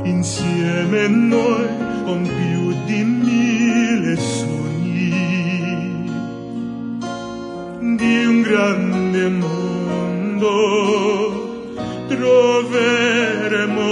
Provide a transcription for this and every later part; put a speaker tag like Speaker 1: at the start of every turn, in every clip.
Speaker 1: insieme noi con più di 1000 sogni di un grande mondo troveremo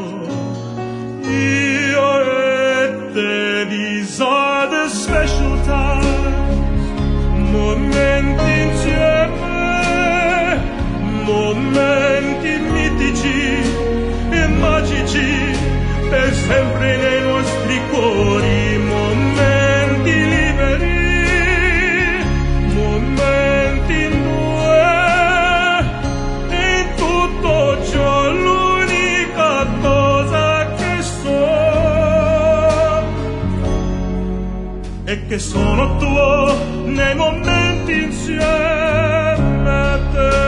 Speaker 1: io e te. These are the special times, momenti insieme, momenti mitici e magici per sempre nei nostri cuori, momenti liberi, momenti in due, in tutto ciò l'unica cosa che so è che sono tuo nei momenti insieme a te.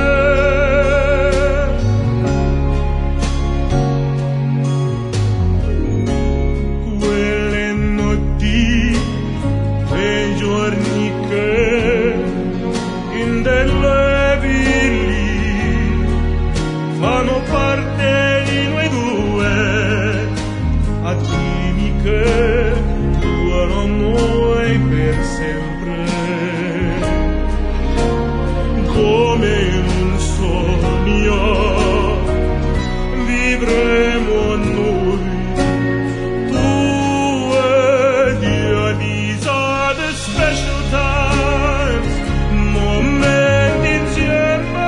Speaker 1: Fanno parte di noi due, attimi che durano noi per sempre, come in un sogno vivremo noi, tu ed io. These are the special times, momenti insieme,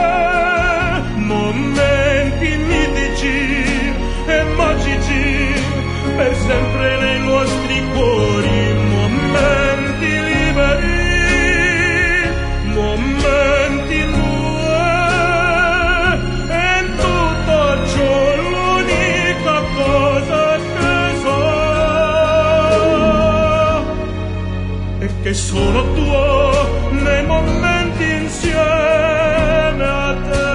Speaker 1: momenti mitici e magici per sempre nei nostri cuori, momenti liberi, momenti in due, e in tutto ciò l'unica cosa che so è che sono tuo nei momenti insieme a te.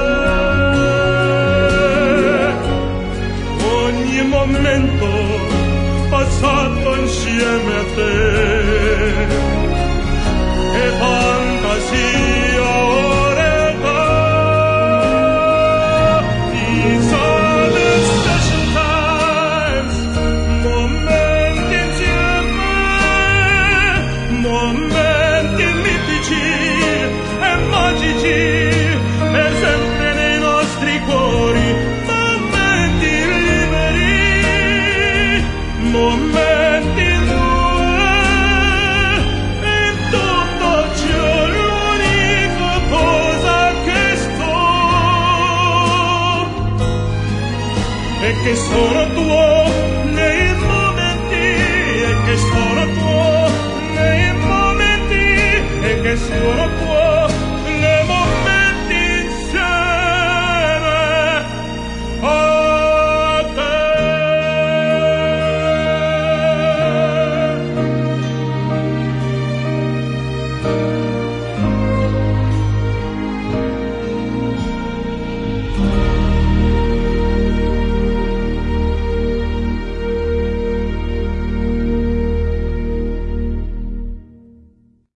Speaker 1: Momento passato insieme a te e fantasia oretta. These are the special times, momenti insieme, momenti mitici e magici per sempre nei nostri cuori, momenti in due, in tutto ciò l'unica cosa che so è che sono tuo nei momenti, e che sono tuo nei momenti, e che sono tuo